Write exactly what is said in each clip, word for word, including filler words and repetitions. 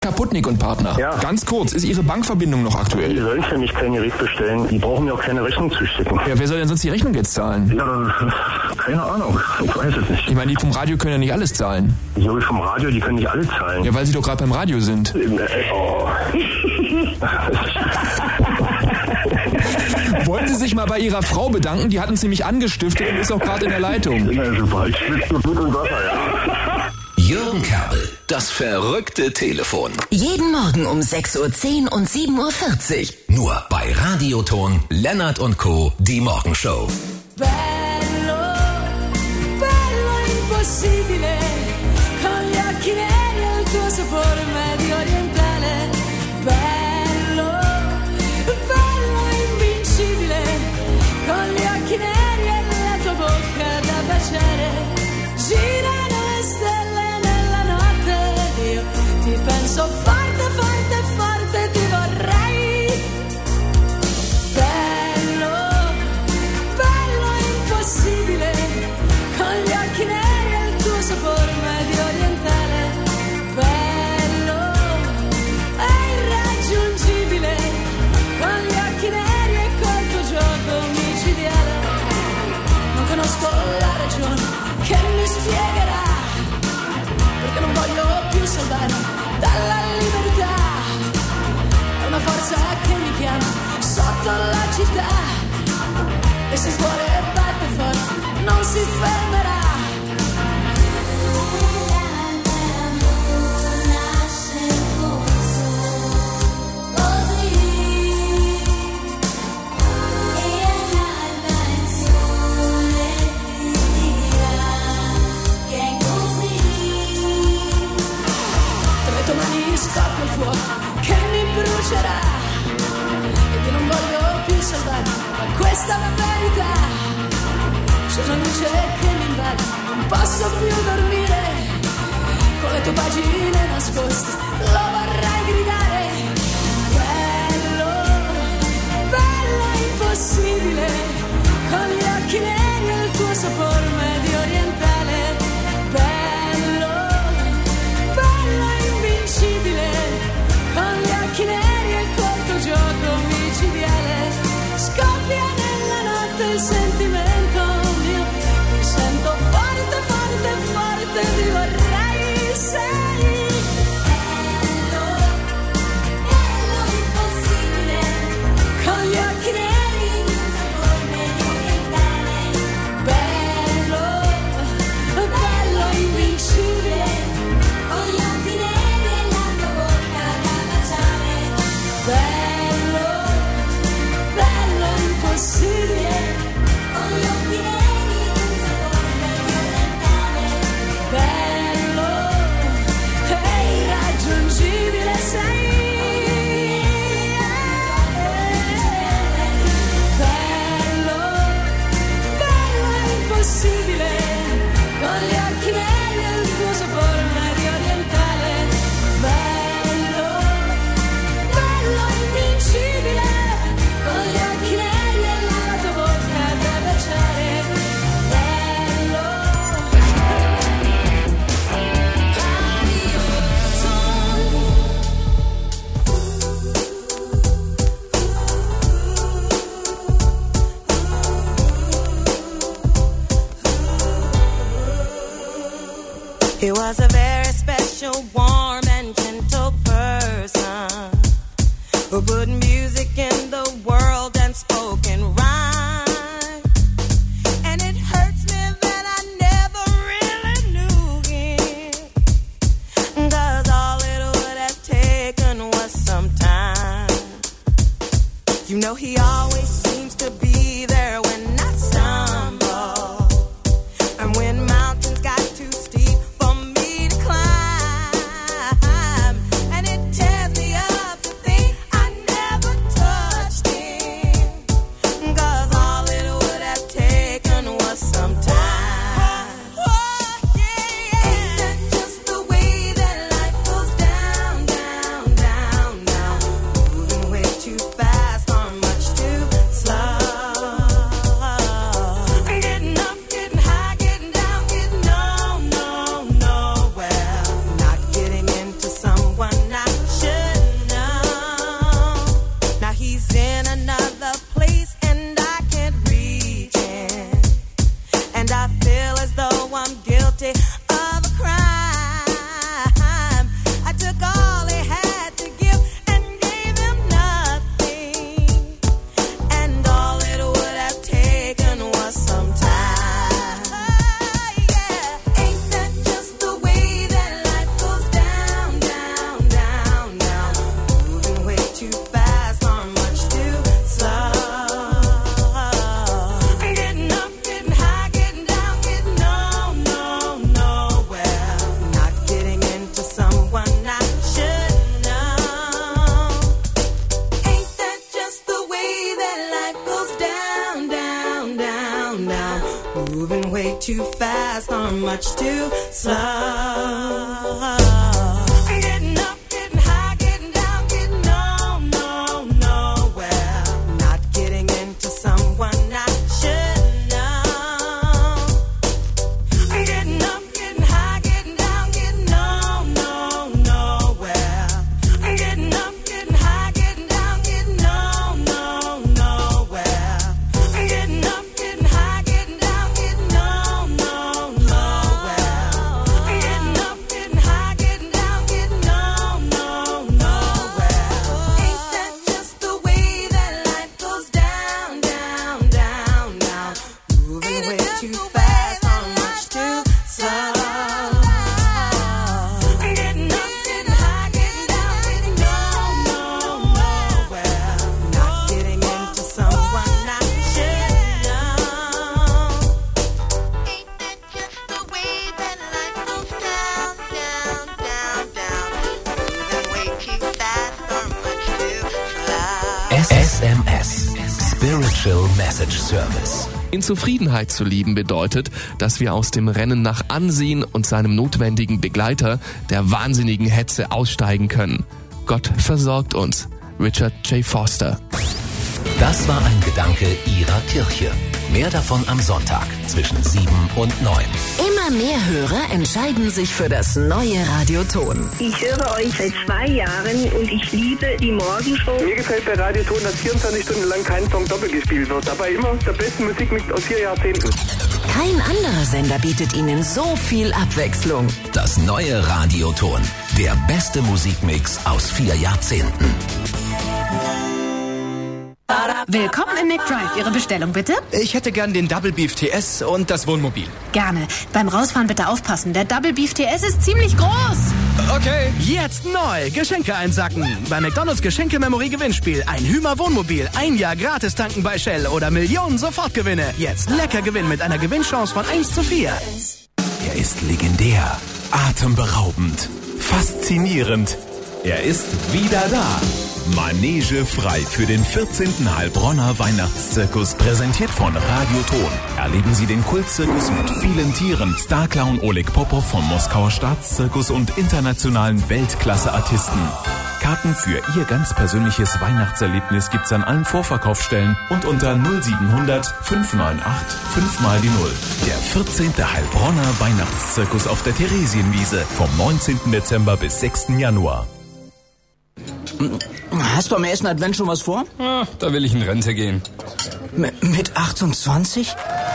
Kaputnik und Partner. Ja. Ganz kurz, ist Ihre Bankverbindung noch Die aktuell? sollen für mich kein Gerät bestellen. Die brauchen mir auch keine Rechnung zu schicken. Ja, wer soll denn sonst die Rechnung jetzt zahlen? Ja, keine Ahnung. Ich weiß es nicht. Ich meine, die vom Radio können ja nicht alles zahlen. So wie vom Radio, die können nicht alle zahlen. Ja, weil Sie doch gerade beim Radio sind. Äh, Oh. Wollen Sie sich mal bei Ihrer Frau bedanken? Die hat uns nämlich angestiftet und ist auch gerade in der Leitung. Ja, super. Ich schwitze nur Blut und Wasser, ja. Jürgen Kerbel, das verrückte Telefon. Jeden Morgen um sechs Uhr zehn und sieben Uhr vierzig. Nur bei Radioton, Lennart und Co., die Morgenshow. Bello, bello impossibile, con gli occhi neri e il tuo sapore medio orientale. Bello, bello invincibile, con gli occhi neri e la tua bocca da baciare. Girano le stelle nella notte, io ti penso forte, forte, forte, ti vorrei. Bello, bello impossibile, con gli occhi neri e il tuo sapore medio orientale. Bello e irraggiungibile, con gli occhi neri e col tuo gioco micidiale. Non conosco la ragione che mi spiegherà perché non voglio più salvarmi dalla libertà. È una forza che mi chiama sotto la città e se il cuore batte forte non si fermerà. Scoppia il fuoco che mi brucerà ed io non voglio più salvarmi, ma questa è la verità. C'è una luce che mi invade, non posso più dormire, con le tue pagine nascoste lo vorrei gridare. Bello, bello impossibile, con gli occhi neri e il tuo sapore medio orientale. Bello, bello invincibile, con gli occhi neri e il corto gioco micidiale. Scoppia nella notte il sentimento mio, mi sento forte, forte, forte, ti vorrei, sei. Bello, bello impossibile, con gli occhi neri e il sapore medio orientale. Bello, bello invincibile, con gli occhi neri e la tua bocca da baciare. Bello, bello impossibile, con gli occhi neri e un sapore medio orientale. Bello e irraggiungibile sei. Bello, bello impossibile, con gli occhi neri e il tuo sapore medio orientale. Bello, bello invincibile, con gli occhi neri e la tua bocca da baciare. Bello, He was a very special, warm and gentle person who put music in the world and spoke in rhyme. And it hurts me that I never really knew him, 'cause all it would have taken was some time. You know he always seems to be there when I stumble, and when mountains got too steep for me to climb. And it tears me up to think I never touched him, 'cause all it would have taken was some time. Oh, yeah. Ain't that just the way that life goes down, down, down, down, moving way too fast, or much too too fast or much too slow. Getting up, getting high, getting down, getting no, no, nowhere. Not getting into someone I should know. Getting up, getting high, getting down, getting no, no, nowhere. Getting up, getting high, getting down, getting no, no, nowhere. Getting up, getting high, getting down, getting no, no, nowhere. Getting up, getting high, getting down, getting no, no, nowhere. Ain't that just the way that life goes down, down, down, down? Moving way too fast or much too slow. Getting up, getting high, getting down, getting no, no, nowhere. Not getting into someone I should know. Ain't that just the way that life goes down, down, down, down? Moving way too fast or much too slow. S M S. Spiritual Message Service. In Zufriedenheit zu lieben bedeutet, dass wir aus dem Rennen nach Ansehen und seinem notwendigen Begleiter, der wahnsinnigen Hetze, aussteigen können. Gott versorgt uns. Richard J. Foster. Das war ein Gedanke Ihrer Kirche. Mehr davon am Sonntag zwischen sieben und neun. Immer mehr Hörer entscheiden sich für das neue Radioton. Ich höre euch seit zwei Jahren und ich liebe die Morgenshow. Mir gefällt bei Radioton, dass vierundzwanzig Stunden lang kein Song doppelt gespielt wird. Dabei immer der beste Musikmix aus vier Jahrzehnten. Kein anderer Sender bietet Ihnen so viel Abwechslung. Das neue Radioton. Der beste Musikmix aus vier Jahrzehnten. Willkommen im McDrive. Ihre Bestellung bitte? Ich hätte gern den Double Beef T S und das Wohnmobil. Gerne. Beim Rausfahren bitte aufpassen. Der Double Beef T S ist ziemlich groß. Okay. Jetzt neu. Geschenke einsacken. Bei McDonald's Geschenke-Memory Gewinnspiel. Ein Hümer Wohnmobil. Ein Jahr gratis tanken bei Shell oder Millionen Sofortgewinne. Jetzt lecker Gewinn mit einer Gewinnchance von eins zu vier. Er ist legendär, atemberaubend, faszinierend. Er ist wieder da. Manege frei für den vierzehnten Heilbronner Weihnachtszirkus, präsentiert von Radioton. Erleben Sie den Kultzirkus mit vielen Tieren, Starclown Oleg Popov vom Moskauer Staatszirkus und internationalen Weltklasse-Artisten. Karten für Ihr ganz persönliches Weihnachtserlebnis gibt's an allen Vorverkaufsstellen und unter null siebenhundert fünf neun acht fünf mal die null. Der vierzehnte Heilbronner Weihnachtszirkus auf der Theresienwiese vom neunzehnten Dezember bis sechsten Januar. Hast du am ersten Advent schon was vor? Ah, da will ich in Rente gehen. M- mit achtundzwanzig?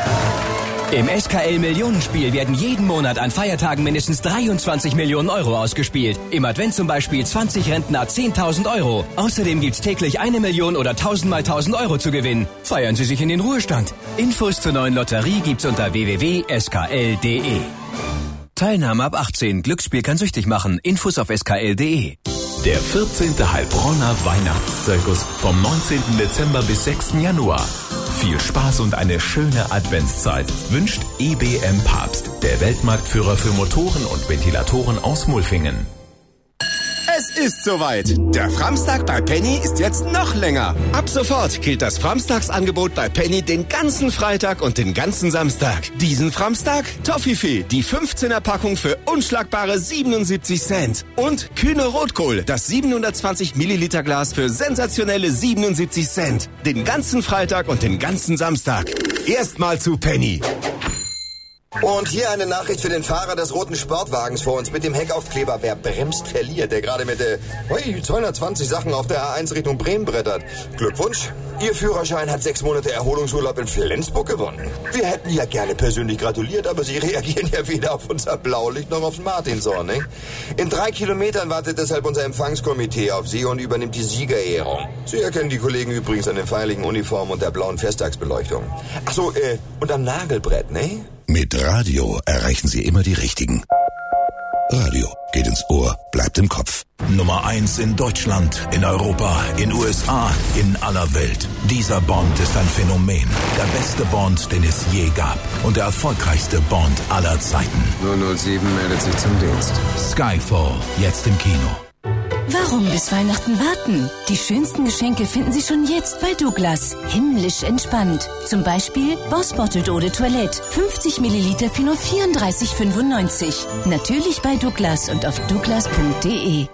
Im S K L-Millionenspiel werden jeden Monat an Feiertagen mindestens dreiundzwanzig Millionen Euro ausgespielt. Im Advent zum Beispiel zwanzig Rentner zehntausend Euro. Außerdem gibt's täglich eine Million oder tausend mal tausend Euro zu gewinnen. Feiern Sie sich in den Ruhestand. Infos zur neuen Lotterie gibt's unter w w w punkt s k l punkt d e. Teilnahme ab achtzehn. Glücksspiel kann süchtig machen. Infos auf s k l punkt d e. Der vierzehnte Heilbronner Weihnachtszirkus vom neunzehnten Dezember bis sechsten Januar. Viel Spaß und eine schöne Adventszeit wünscht E B M Papst, der Weltmarktführer für Motoren und Ventilatoren aus Mulfingen. Es ist soweit. Der Framstag bei Penny ist jetzt noch länger. Ab sofort gilt das Framstagsangebot bei Penny den ganzen Freitag und den ganzen Samstag. Diesen Framstag Toffifee, die fünfzehner Packung für unschlagbare siebenundsiebzig Cent. Und Kühne Rotkohl, das siebenhundertzwanzig Milliliter Glas für sensationelle siebenundsiebzig Cent. Den ganzen Freitag und den ganzen Samstag. Erstmal zu Penny. Und hier eine Nachricht für den Fahrer des roten Sportwagens vor uns mit dem Heckaufkleber. Wer bremst, verliert. Der gerade mit der hui, zweihundertzwanzig Sachen auf der A eins Richtung Bremen brettert. Glückwunsch. Ihr Führerschein hat sechs Monate Erholungsurlaub in Flensburg gewonnen. Wir hätten ja gerne persönlich gratuliert, aber Sie reagieren ja weder auf unser Blaulicht noch aufs Martinshorn, ne? In drei Kilometern wartet deshalb unser Empfangskomitee auf Sie und übernimmt die Siegerehrung. Sie erkennen die Kollegen übrigens an den feierlichen Uniformen und der blauen Festtagsbeleuchtung. Ach so, äh, und am Nagelbrett, ne? Mit Radio erreichen Sie immer die Richtigen. Radio geht ins Ohr, bleibt im Kopf. Nummer eins in Deutschland, in Europa, in U S A, in aller Welt. Dieser Bond ist ein Phänomen. Der beste Bond, den es je gab. Und der erfolgreichste Bond aller Zeiten. null null sieben meldet sich zum Dienst. Skyfall, jetzt im Kino. Warum bis Weihnachten warten? Die schönsten Geschenke finden Sie schon jetzt bei Douglas. Himmlisch entspannt. Zum Beispiel Boss Bottled Eau de Toilette. fünfzig Milliliter für nur vierunddreißig fünfundneunzig. Natürlich bei Douglas und auf douglas punkt de.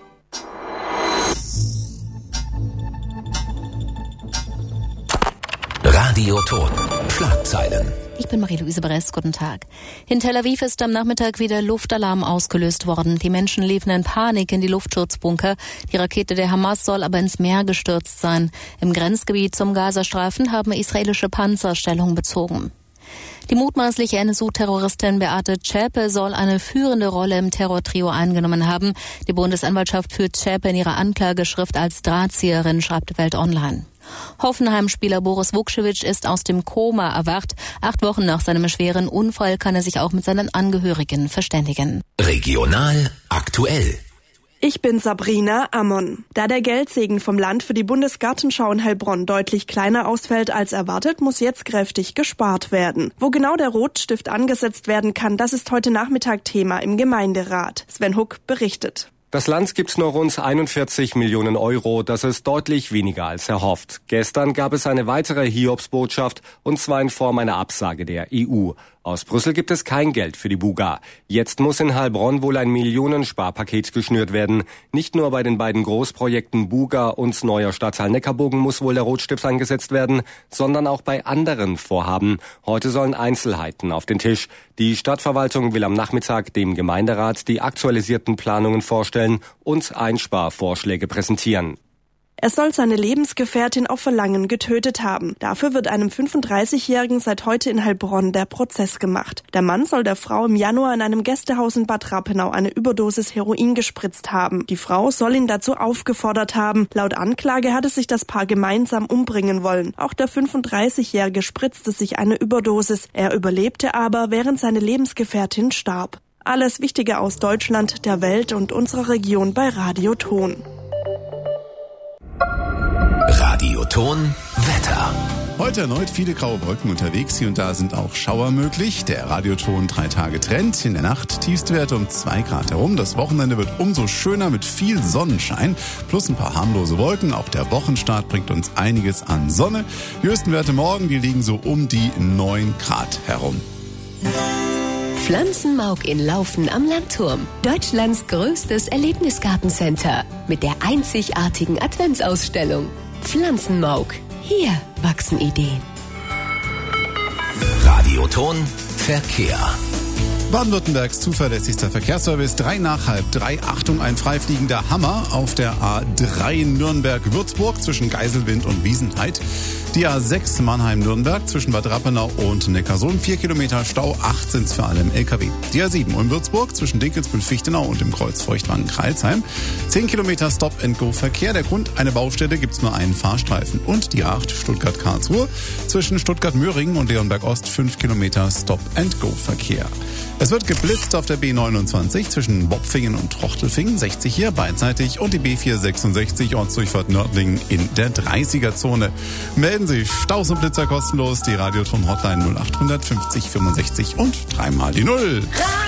Radioton. Schlagzeilen. Ich bin Marie-Louise Bress, guten Tag. In Tel Aviv ist am Nachmittag wieder Luftalarm ausgelöst worden. Die Menschen liefen in Panik in die Luftschutzbunker. Die Rakete der Hamas soll aber ins Meer gestürzt sein. Im Grenzgebiet zum Gazastreifen haben israelische Panzer Stellung bezogen. Die mutmaßliche N S U-Terroristin Beate Zschäpe soll eine führende Rolle im Terrortrio eingenommen haben. Die Bundesanwaltschaft führt Zschäpe in ihrer Anklageschrift als Drahtzieherin, schreibt Welt Online. Hoffenheim-Spieler Boris Vukcevic ist aus dem Koma erwacht. Acht Wochen nach seinem schweren Unfall kann er sich auch mit seinen Angehörigen verständigen. Regional aktuell. Ich bin Sabrina Ammon. Da der Geldsegen vom Land für die Bundesgartenschau in Heilbronn deutlich kleiner ausfällt als erwartet, muss jetzt kräftig gespart werden. Wo genau der Rotstift angesetzt werden kann, das ist heute Nachmittag Thema im Gemeinderat. Sven Huck berichtet. Das Land gibt's nur rund einundvierzig Millionen Euro, das ist deutlich weniger als erhofft. Gestern gab es eine weitere Hiobsbotschaft, und zwar in Form einer Absage der E U. Aus Brüssel gibt es kein Geld für die Buga. Jetzt muss in Heilbronn wohl ein Millionensparpaket geschnürt werden. Nicht nur bei den beiden Großprojekten Buga und neuer Stadtteil Neckarbogen muss wohl der Rotstift angesetzt werden, sondern auch bei anderen Vorhaben. Heute sollen Einzelheiten auf den Tisch. Die Stadtverwaltung will am Nachmittag dem Gemeinderat die aktualisierten Planungen vorstellen und Einsparvorschläge präsentieren. Er soll seine Lebensgefährtin auf Verlangen getötet haben. Dafür wird einem fünfunddreißigjährigen seit heute in Heilbronn der Prozess gemacht. Der Mann soll der Frau im Januar in einem Gästehaus in Bad Rappenau eine Überdosis Heroin gespritzt haben. Die Frau soll ihn dazu aufgefordert haben. Laut Anklage hatte sich das Paar gemeinsam umbringen wollen. Auch der fünfunddreißigjährige spritzte sich eine Überdosis. Er überlebte aber, während seine Lebensgefährtin starb. Alles Wichtige aus Deutschland, der Welt und unserer Region bei Radioton. Radioton Wetter. Heute erneut viele graue Wolken unterwegs. Hier und da sind auch Schauer möglich. Der Radioton drei Tage Trend. In der Nacht Tiefstwerte um zwei Grad herum. Das Wochenende wird umso schöner mit viel Sonnenschein. Plus ein paar harmlose Wolken. Auch der Wochenstart bringt uns einiges an Sonne. Die höchsten Werte morgen, die liegen so um die neun Grad herum. Pflanzenmauk in Laufen am Landturm. Deutschlands größtes Erlebnisgartencenter. Mit der einzigartigen Adventsausstellung. Pflanzenmauk. Hier wachsen Ideen. Radioton Verkehr. Baden-Württembergs zuverlässigster Verkehrsservice. Drei nach halb drei. Achtung, ein freifliegender Hammer auf der A drei Nürnberg-Würzburg zwischen Geiselwind und Wiesenheid. Die A sechs Mannheim-Nürnberg zwischen Bad Rappenau und Neckarsulm. Vier Kilometer Stau, acht sind's für alle im L K W. Die A sieben Ulm-Würzburg zwischen Dinkelsbühl-Fichtenau und dem Kreuz Feuchtwangen-Kreilsheim. Zehn Kilometer Stop-and-Go-Verkehr. Der Grund, eine Baustelle, gibt's nur einen Fahrstreifen. Und die A acht Stuttgart-Karlsruhe zwischen Stuttgart-Möhringen und Leonberg-Ost. Fünf Kilometer Stop-and-Go-Verkehr. Es wird geblitzt auf der B neunundzwanzig zwischen Bopfingen und Trochtelfingen, sechzig hier beidseitig, und die B vierhundertsechsundsechzig Ortsdurchfahrt Nördlingen in der dreißiger-Zone. Melden Sie Staus und Blitzer kostenlos, die Radioton Hotline null acht fünfzig fünfundsechzig und dreimal die Null.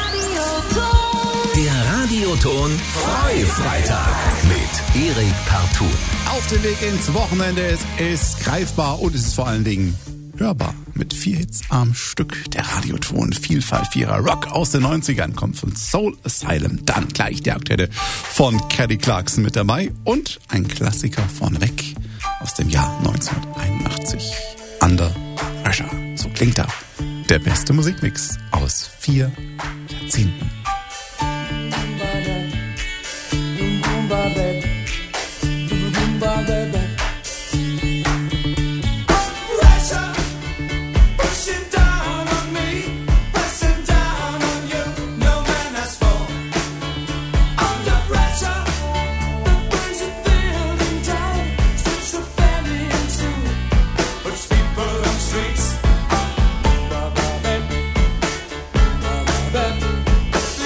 Der Radioton Freifreitag mit Erik Partout. Auf dem Weg ins Wochenende, es ist greifbar und es ist vor allen Dingen hörbar. Mit vier Hits am Stück. Der Radioton Vielfalt vierer Rock aus den neunzigern kommt von Soul Asylum. Dann gleich der aktuelle von Kelly Clarkson mit dabei und ein Klassiker vorneweg aus dem Jahr neunzehnhunderteinundachtzig. Under Pressure. So klingt er. Der beste Musikmix aus vier Jahrzehnten. Streets.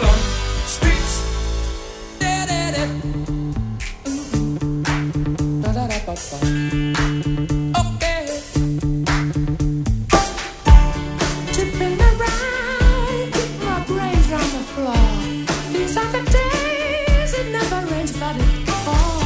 on streets. Okay. Tipping around, keep my brains on the floor. These are the days it never rains, but it falls.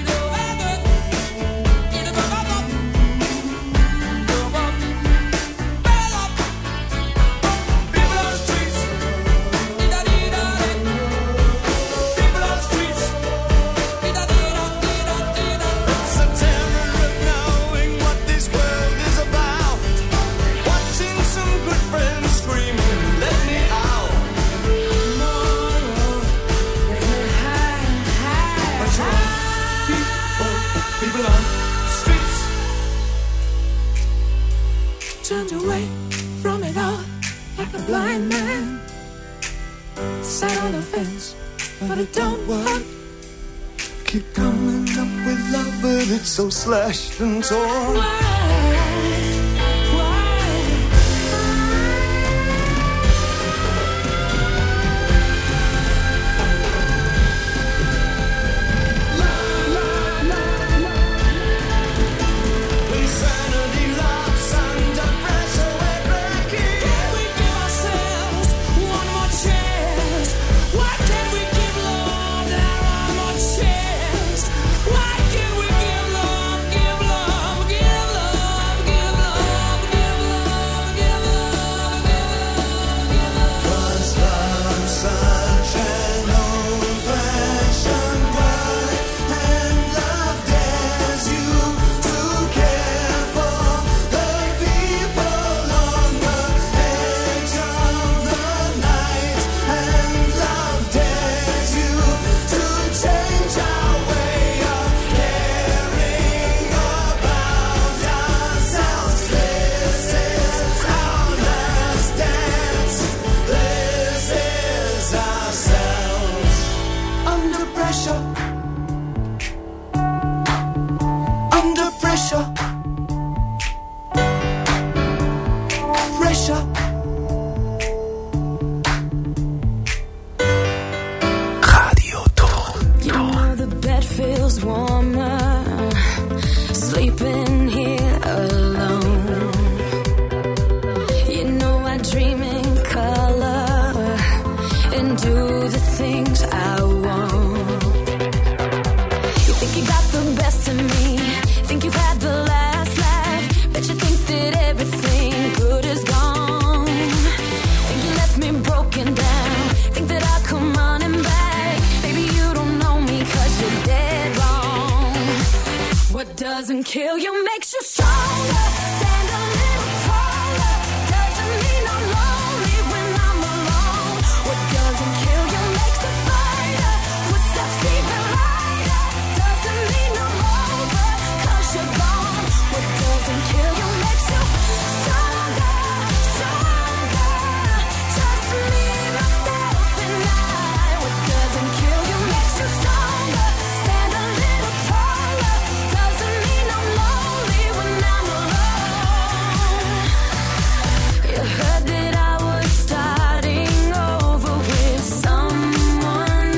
Turned away from it all like a blind man. Sat on the fence, but it don't work. Keep coming up with love, but it's so slashed and torn. Doesn't kill you, makes you stronger. Stand a little taller. Doesn't mean I'm lonely when I'm alone. What doesn't kill you makes a fighter. Footsteps even lighter. Doesn't mean I'm over, cause you're gone. What doesn't kill you makes you stronger, stronger. Just me, myself, and I. What doesn't kill you makes you stronger. Stand a little taller. Doesn't mean I'm lonely when I'm alone. You heard that I was starting over with someone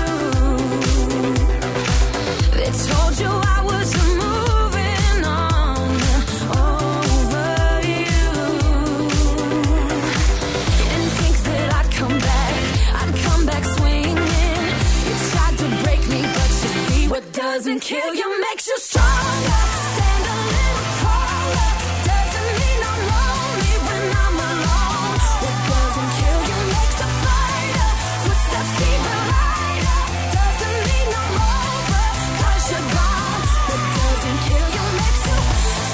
new. They told you I was moving on over you. You didn't think that I'd come back, I'd come back swinging. You tried to break me, but you see what doesn't kill you makes